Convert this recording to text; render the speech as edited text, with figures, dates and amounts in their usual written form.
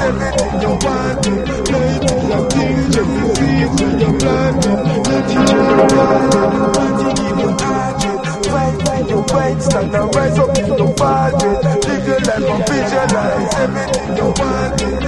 everything you want it. Ladies and things, just to see when you're blinded. Nothing you want it, nothing give you target. Fight your weight, stand and rise up if you fall it. Live your life and visualize everything you want it.